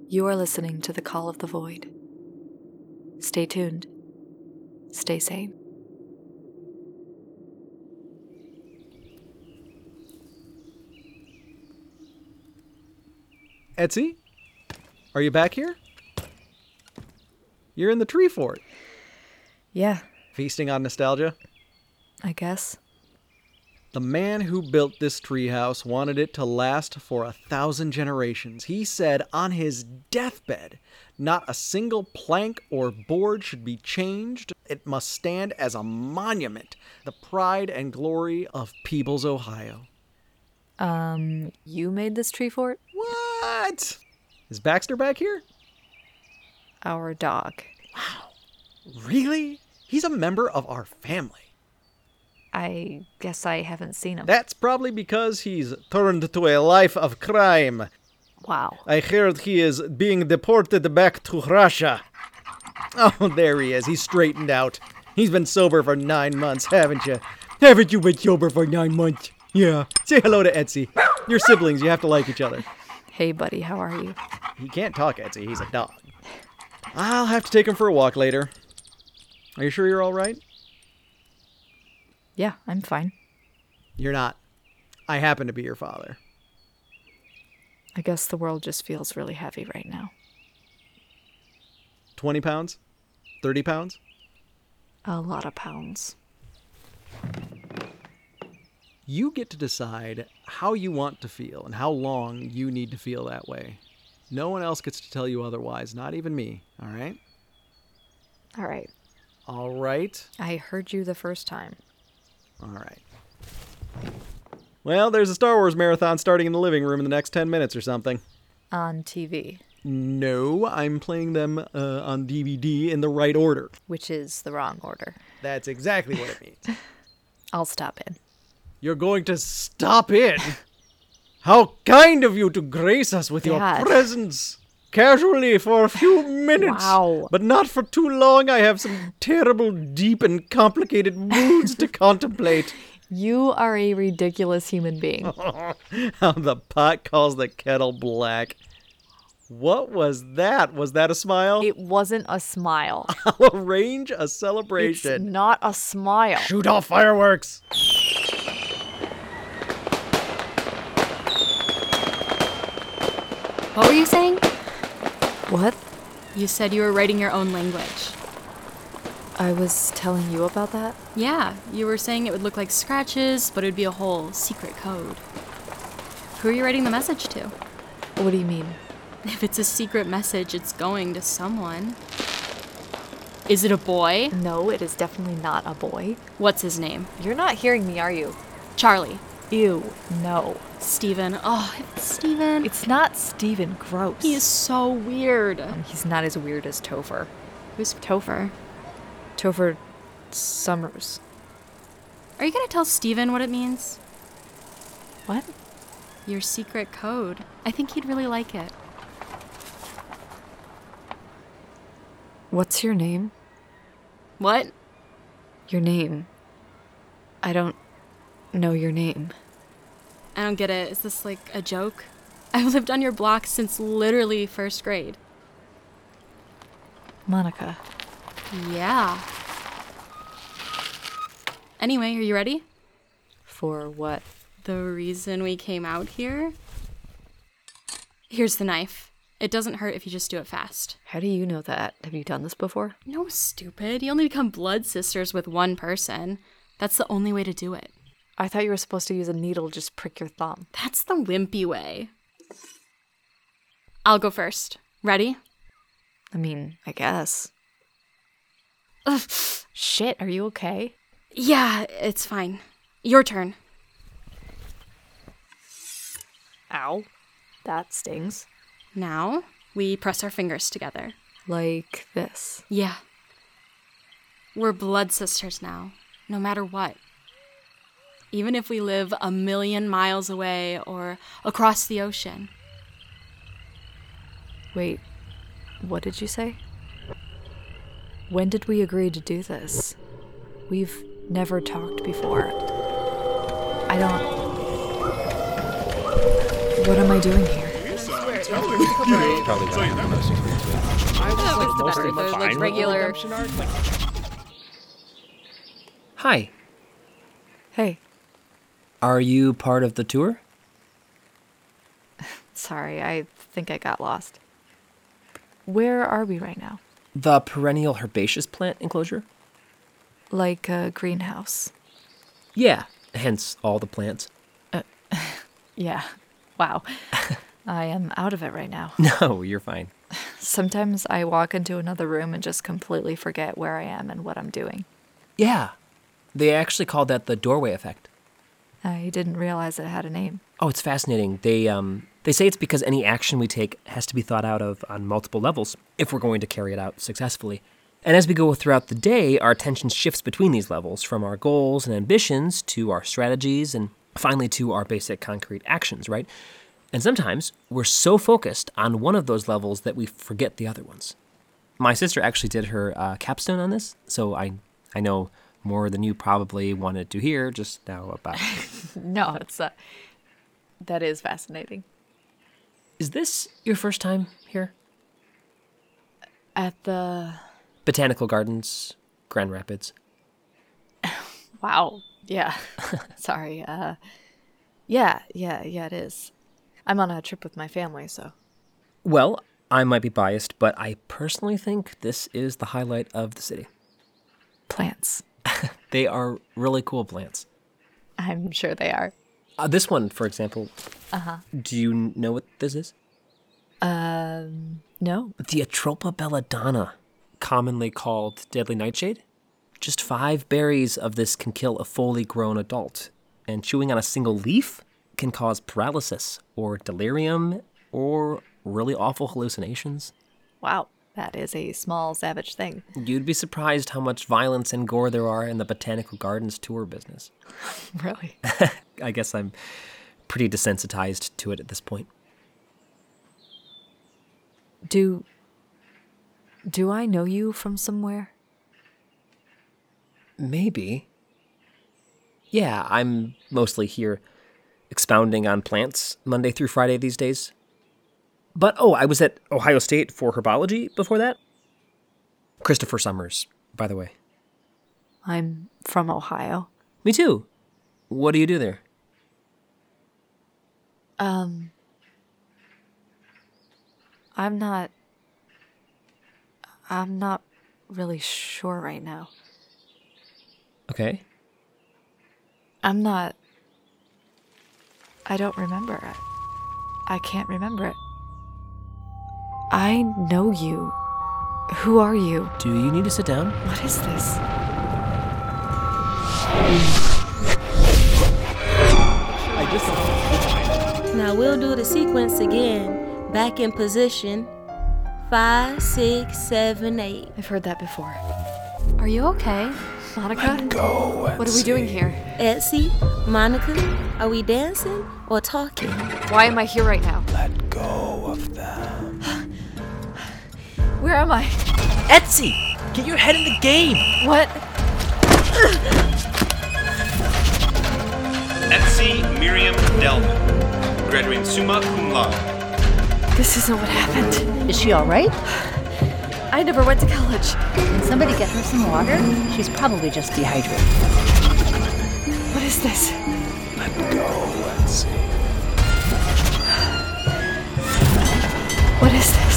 You are listening to The Call of the Void. Stay tuned. Stay sane. Etsy? Are you back here? You're in the tree fort. Yeah, Feasting on nostalgia? I guess. The man who built this treehouse wanted it to last for 1,000 generations. He said on his deathbed, not a single plank or board should be changed. It must stand as a monument, the pride and glory of Peebles, Ohio. You made this tree fort? What? Is Baxter back here? Our dog. Really? He's a member of our family. I guess I haven't seen him. That's probably because he's turned to a life of crime. Wow. I heard he is being deported back to Russia. Oh, there he is. He's straightened out. He's been sober for 9 months, haven't you? Haven't you been sober for 9 months? Yeah. Say hello to Etsy. You're siblings. You have to like each other. Hey, buddy, how are you? He can't talk, Etsy. He's a dog. I'll have to take him for a walk later. Are you sure you're all right? Yeah, I'm fine. You're not. I happen to be your father. I guess the world just feels really heavy right now. 20 pounds? 30 pounds? A lot of pounds. You get to decide how you want to feel and how long you need to feel that way. No one else gets to tell you otherwise, not even me, all right? All right. All right? I heard you the first time. All right. Well, there's a Star Wars marathon starting in the living room in the next 10 minutes or something. On TV. No, I'm playing them on DVD in the right order. Which is the wrong order. That's exactly what it means. I'll stop in. You're going to stop in? How kind of you to grace us with your Dad. presence. Casually for a few minutes. Wow. But not for too long. I have some terrible, deep, and complicated moods to contemplate. You are a ridiculous human being. How the pot calls the kettle black. What was that? Was that a smile? It wasn't a smile. I'll arrange a It's celebration. not a smile. Shoot off fireworks. What were you saying? What? You said you were writing your own language. I was telling you about that? Yeah, you were saying it would look like scratches, but it would be a whole secret code. Who are you writing the message to? What do you mean? If it's a secret message, it's going to someone. Is it a boy? No, it is definitely not a boy. What's his name? You're not hearing me, are you? Charlie. Ew, no. Steven. Oh, it's Steven. It's not Steven. Gross. He is so weird. He's not as weird as Topher. Who's Topher? Topher Summers. Are you gonna tell Steven what it means? What? Your secret code. I think he'd really like it. What's your name? What? Your name. I don't know your name. I don't get it. Is this like a joke? I've lived on your block since literally first grade. Monica. Yeah. Anyway, are you ready? For what? The reason we came out here? Here's the knife. It doesn't hurt if you just do it fast. How do you know that? Have you done this before? No, stupid. You only become blood sisters with one person. That's the only way to do it. I thought you were supposed to use a needle, just prick your thumb. That's the wimpy way. I'll go first. Ready? I mean, I guess. Ugh. Shit, are you okay? Yeah, it's fine. Your turn. Ow. That stings. Now, we press our fingers together. Like this. Yeah. We're blood sisters now, no matter what. Even if we live 1,000,000 miles away or across the ocean. Wait, what did you say? When did we agree to do this? We've never talked before. What am I doing here? Probably what I have the most experience with. I was like it's mostly the fine like, with regular- the redemption arc. Like, Hi, Hey, are you part of the tour? sorry, I think I got lost. Where are we right now? The perennial herbaceous plant enclosure? Like a greenhouse. Yeah, hence all the plants. Yeah. Wow. I am out of it right now. No, you're fine. Sometimes I walk into another room and just completely forget where I am and what I'm doing. Yeah, they actually called that the doorway effect. I didn't realize it had a name. Oh, it's fascinating. They say it's because any action we take has to be thought out of on multiple levels if we're going to carry it out successfully. And as we go throughout the day, our attention shifts between these levels, from our goals and ambitions to our strategies and finally to our basic concrete actions, right? And sometimes we're so focused on one of those levels that we forget the other ones. My sister actually did her capstone on this, so I know more than you probably wanted to hear just now about it. No, it's that is fascinating. Is this your first time here? At the Botanical Gardens, Grand Rapids. wow. Yeah. Sorry. Yeah, it is. I'm on a trip with my family, so Well, I might be biased, but I personally think this is the highlight of the city. plants. They are really cool plants. I'm sure they are. This one, for example. Do you know what this is? No. The Atropa belladonna, commonly called deadly nightshade. Just 5 berries of this can kill a fully grown adult, and chewing on a single leaf can cause paralysis or delirium or really awful hallucinations. Wow. That is a small, savage thing. You'd be surprised how much violence and gore there are in the Botanical Gardens tour business. Really? I guess I'm pretty desensitized to it at this point. Do I know you from somewhere? Maybe. Yeah, I'm mostly here expounding on plants Monday through Friday these days. But, I was at Ohio State for herbology before that. Christopher Summers, by the way. I'm from Ohio. Me too. What do you do there? I'm not really sure right now. Okay. I don't remember it. I can't remember it. I know you. Who are you? Do you need to sit down? What is this? Now we'll do the sequence again. Back in position. 5, 6, 7, 8. I've heard that before. Are you okay? Monica? What are we doing here? Etsy, Monica, are we dancing or talking? Why am I here right now? Let go of them. Where am I? Etsy, get your head in the game. What? Etsy Miriam Delman, graduating summa cum laude. This isn't what happened. Is she all right? I never went to college. Can somebody get her some water? She's probably just dehydrated. What is this? Let go, Etsy. What is this?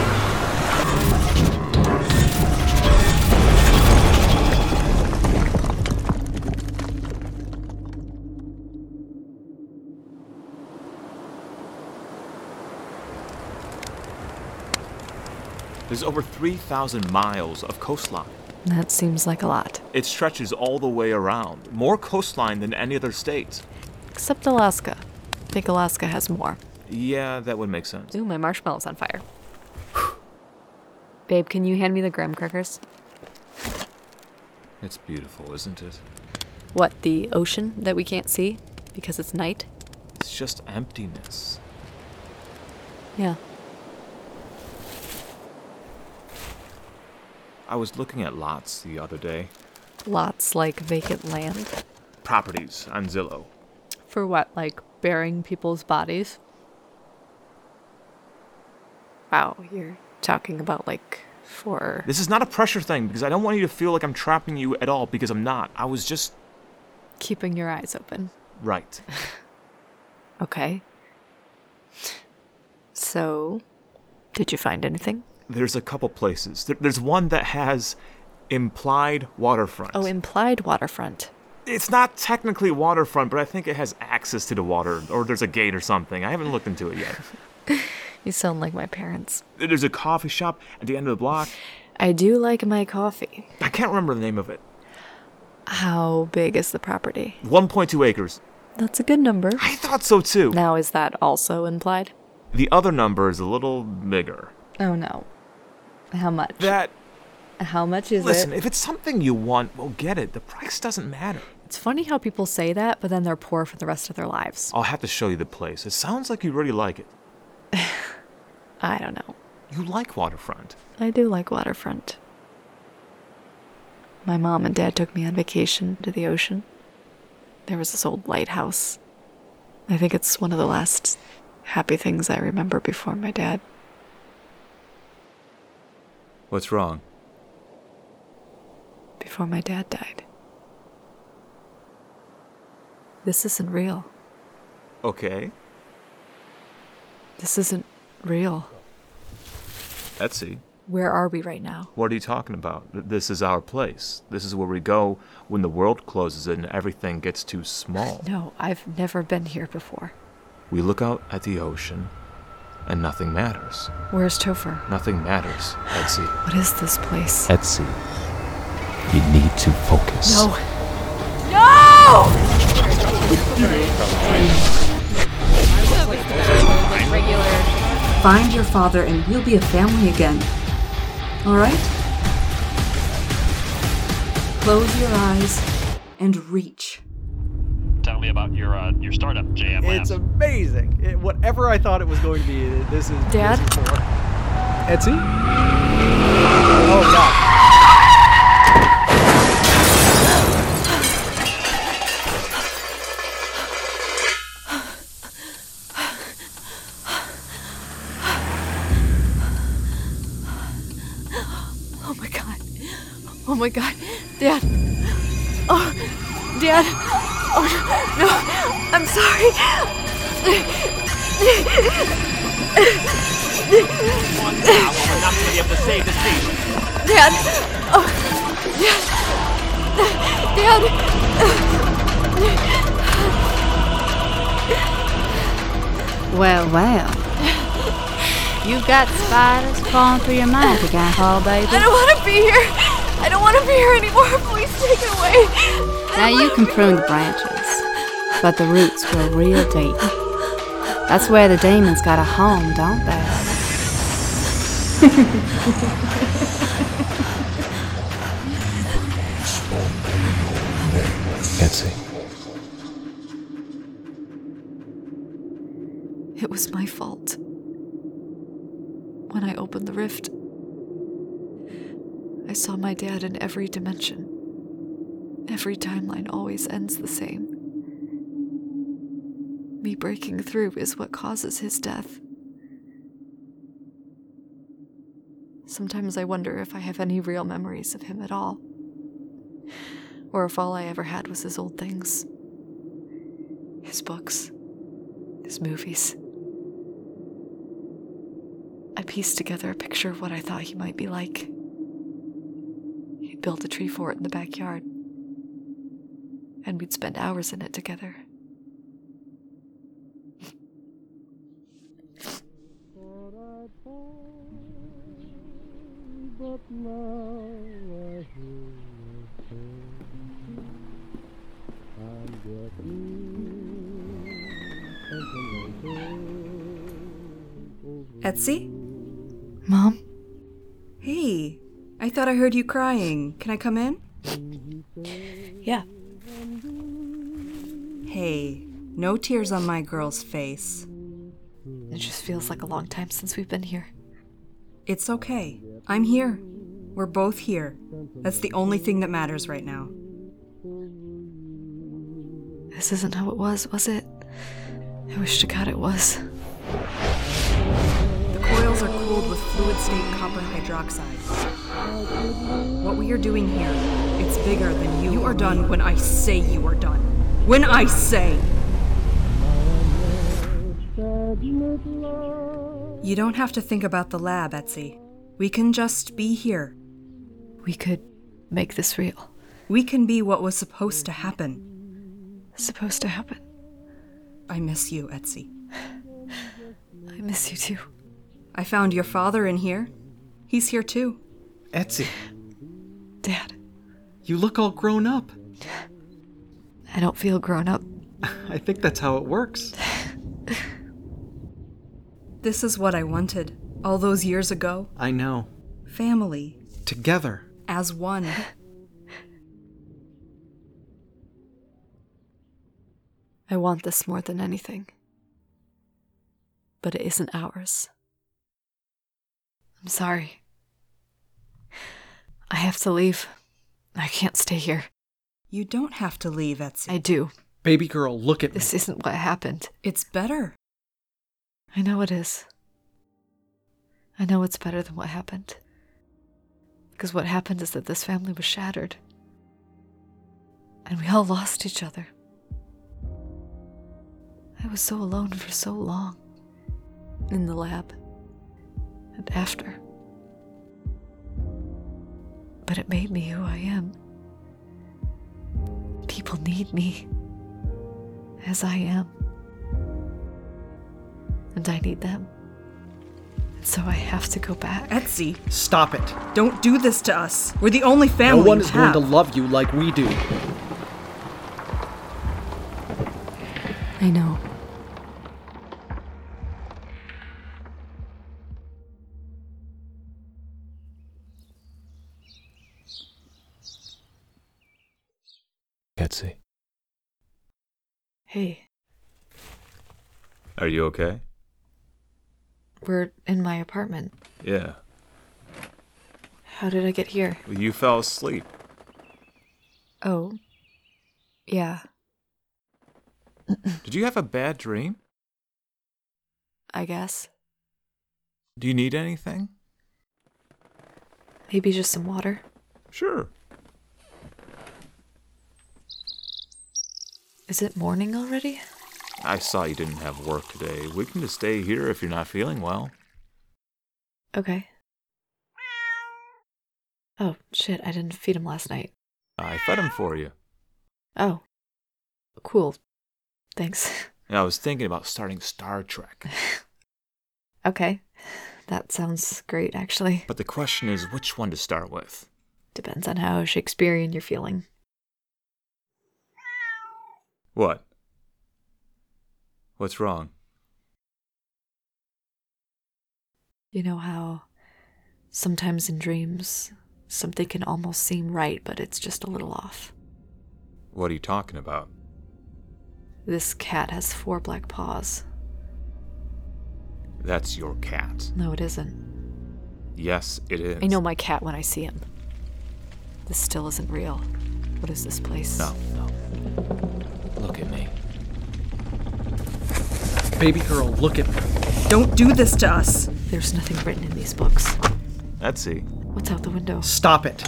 There's over 3,000 miles of coastline. That seems like a lot. It stretches all the way around, more coastline than any other state. Except Alaska. I think Alaska has more. Yeah, that would make sense. Ooh, my marshmallow's on fire. Babe, can you hand me the graham crackers? It's beautiful, isn't it? What, the ocean that we can't see because it's night? It's just emptiness. Yeah. I was looking at lots the other day. Lots like vacant land. Properties on Zillow. For what, like burying people's bodies? How? You're talking about, like, for... This is not a pressure thing, because I don't want you to feel like I'm trapping you at all, because I'm not. I was just... keeping your eyes open. Right. Okay. So, did you find anything? There's a couple places. There's one that has implied waterfront. Oh, implied waterfront. It's not technically waterfront, but I think it has access to the water, or there's a gate or something. I haven't looked into it yet. You sound like my parents. There's a coffee shop at the end of the block. I do like my coffee. I can't remember the name of it. How big is the property? 1.2 acres. That's a good number. I thought so too. Now, is that also implied? The other number is a little bigger. Oh, no. How much? How much is Listen, it? if it's something you want, we'll get it. The price doesn't matter. It's funny how people say that, but then they're poor for the rest of their lives. I'll have to show you the place. It sounds like you really like it. I don't know. You like waterfront. I do like waterfront. My mom and dad took me on vacation to the ocean. There was this old lighthouse. I think it's one of the last happy things I remember before my dad. What's wrong? Before my dad died. This isn't real. Okay. This isn't real. Etsy. Where are we right now? What are you talking about? This is our place. This is where we go when the world closes and everything gets too small. No, I've never been here before. We look out at the ocean, and nothing matters. Where's Topher? Nothing matters, Etsy. What is this place? Etsy, you need to focus. No! No! Find your father and we'll be a family again. All right? Close your eyes and reach. Tell me about your startup, JM Labs. It's amazing. Whatever I thought it was going to be, this is... Dad? This is for Etsy? Oh, God. Oh my god. Dad. Oh, Dad. Oh, no. I'm sorry. We're not going to be able to save this patient. Dad. Oh, Dad. Dad. Well. You've got spiders crawling through your mind again, Paul, baby. I don't want to be here. I don't want to be here anymore. Please take it away. Now you can prune the branches, but the roots grow real deep. That's where the demons got a home, don't they? Etsy. It was my fault. When I opened the rift, I saw my dad in every dimension. Every timeline always ends the same. Me breaking through is what causes his death. Sometimes I wonder if I have any real memories of him at all. Or if all I ever had was his old things. His books. His movies. I pieced together a picture of what I thought he might be like. He'd built a tree fort in the backyard, and we'd spend hours in it together. Etsy? Mom? Hey, I thought I heard you crying. Can I come in? Yeah. Hey, no tears on my girl's face. It just feels like a long time since we've been here. It's okay. I'm here. We're both here. That's the only thing that matters right now. This isn't how it was it? I wish to God it was. The coils are cooled with state copper hydroxide. What we are doing here, it's bigger than you. You are done when I say you are done. When I say! You don't have to think about the lab, Etsy. We can just be here. We could make this real. We can be what was supposed to happen. Supposed to happen? I miss you, Etsy. I miss you too. I found your father in here. He's here too. Etsy, Dad, you look all grown up. I don't feel grown up. I think that's how it works. This is what I wanted all those years ago. I know. Family. Together. As one. I want this more than anything. But it isn't ours. I'm sorry. I have to leave. I can't stay here. You don't have to leave, Etsy. I do. Baby girl, look at me. This isn't what happened. It's better. I know it is. I know it's better than what happened. Because what happened is that this family was shattered. And we all lost each other. I was so alone for so long. In the lab. And after. But it made me who I am. People need me. As I am. And I need them. And so I have to go back. Etsy. Stop it. Don't do this to us. We're the only family No one you is have. going to love you like we do. I know. Etsy. Hey, Are you okay? we're in my apartment. Yeah. How did I get here? You fell asleep. Oh. Yeah, Did you have a bad dream? I guess. Do you need anything? Maybe just some water. Sure. Is it morning already? I saw you didn't have work today. We can just stay here if you're not feeling well. Okay. Oh, shit, I didn't feed him last night. I fed him for you. Oh. Cool. Thanks. I was thinking about starting Star Trek. Okay. That sounds great, actually. But the question is which one to start with. Depends on how Shakespearean you're feeling. What? What's wrong? You know how sometimes in dreams something can almost seem right, but it's just a little off. What are you talking about? This cat has 4 black paws. That's your cat. No, it isn't. Yes, it is. I know my cat when I see him. This still isn't real. What is this place? No. Look at me. Baby girl, look at me. Don't do this to us. There's nothing written in these books. Etsy. What's out the window? Stop it.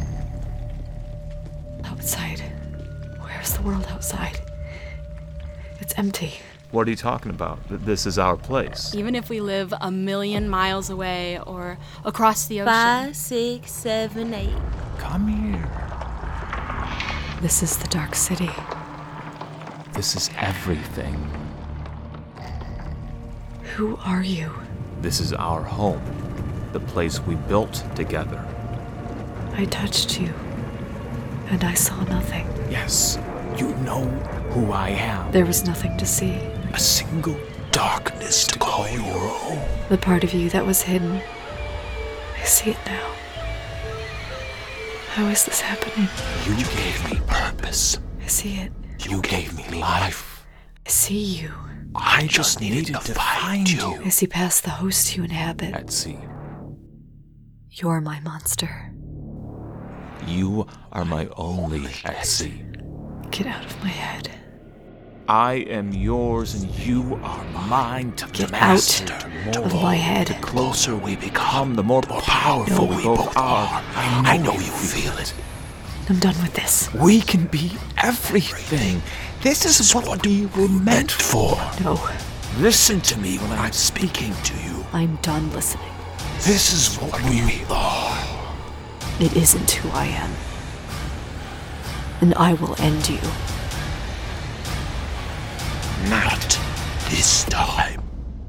Outside. Where's the world outside? It's empty. What are you talking about? This is our place. Even if we live a million miles away or across the ocean. 5, 6, 7, 8. Come here. This is the Dark City. This is everything. Who are you? This is our home. The place we built together. I touched you, and I saw nothing. Yes, you know who I am. There was nothing to see. A single darkness to call your own. The part of you that was hidden. I see it now. How is this happening? You gave me purpose. I see it. You gave me life. I see you. I just needed to find you. I see past the host you inhabit. Etsy, You're my monster. you are my only Etsy. Get out of my head. I am yours and you are mine to Get master. out of my head. The closer we become, the more powerful we both are. I know you feel it. I'm done with this. We can be everything. This is what we were meant for. No. Listen to me when I'm speaking to you. I'm done listening. This is what we are. It isn't who I am. And I will end you. Not this time.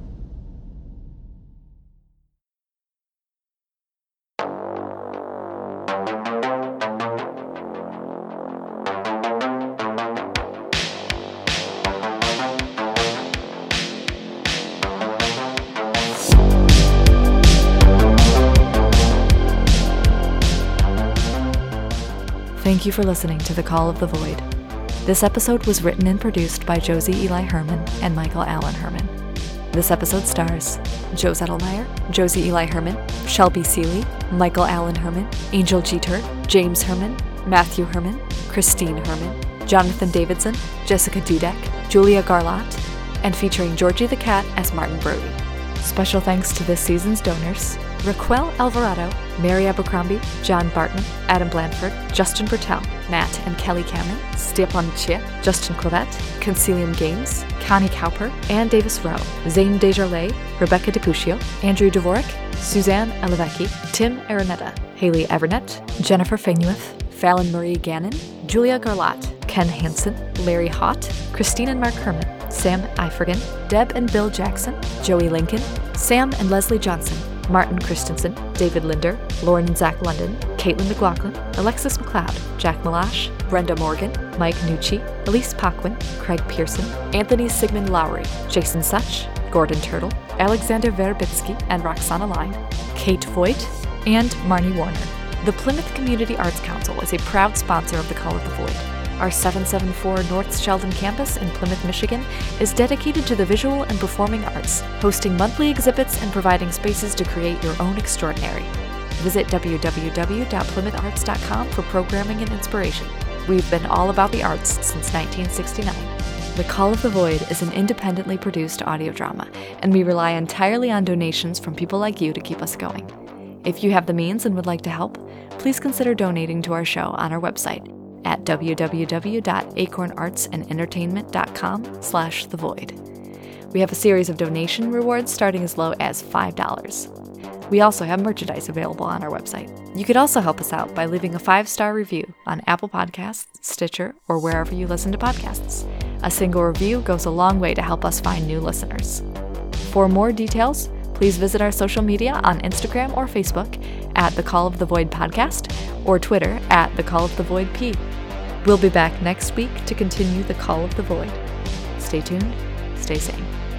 Thank you for listening to The Call of the Void. This episode was written and produced by Josie Eli Herman and Michael Allen Herman. This episode stars Joe Zettelmeyer, Josie Eli Herman, Shelby Seeley, Michael Allen Herman, Angel Jeter, James Herman, Matthew Herman, Christine Herman, Jonathan Davidson, Jessica Dudek, Julia Garlot, and featuring Georgie the Cat as Martin Brody. Special thanks to this season's donors: Raquel Alvarado, Mary Abercrombie, John Bartman, Adam Blanford, Justin Bertel, Matt and Kelly Cameron, Stepan Chia, Justin Clavet, Concilium Games, Connie Cowper, Ann Davis Rowe, Zane Desjardins, Rebecca DePuccio, Andrew Dvorak, Suzanne Alevecki, Tim Araneta, Haley Everett, Jennifer Fainueth, Fallon Marie Gannon, Julia Garlot, Ken Hansen, Larry Hott, Christine and Mark Herman, Sam Ifergan, Deb and Bill Jackson, Joey Lincoln, Sam and Leslie Johnson, Martin Christensen, David Linder, Lauren and Zach London, Caitlin McLaughlin, Alexis McLeod, Jack Malash, Brenda Morgan, Mike Nucci, Elise Paquin, Craig Pearson, Anthony Sigmund Lowry, Jason Such, Gordon Turtle, Alexander Verbitsky and Roxana Line, Kate Voigt, and Marnie Warner. The Plymouth Community Arts Council is a proud sponsor of The Call of the Void. Our 774 North Sheldon campus in Plymouth, Michigan is dedicated to the visual and performing arts, hosting monthly exhibits and providing spaces to create your own extraordinary. Visit www.plymoutharts.com for programming and inspiration. We've been all about the arts since 1969. The Call of the Void is an independently produced audio drama, and we rely entirely on donations from people like you to keep us going. If you have the means and would like to help, please consider donating to our show on our website at www.acornartsанdentertainment.com/thevoid. We have a series of donation rewards starting as low as $5. We also have merchandise available on our website. You could also help us out by leaving a 5-star review on Apple Podcasts, Stitcher, or wherever you listen to podcasts. A single review goes a long way to help us find new listeners. For more details, please visit our social media on Instagram or Facebook at The Call of the Void Podcast or Twitter at The Call of the Void P. We'll be back next week to continue The Call of the Void. Stay tuned, stay sane.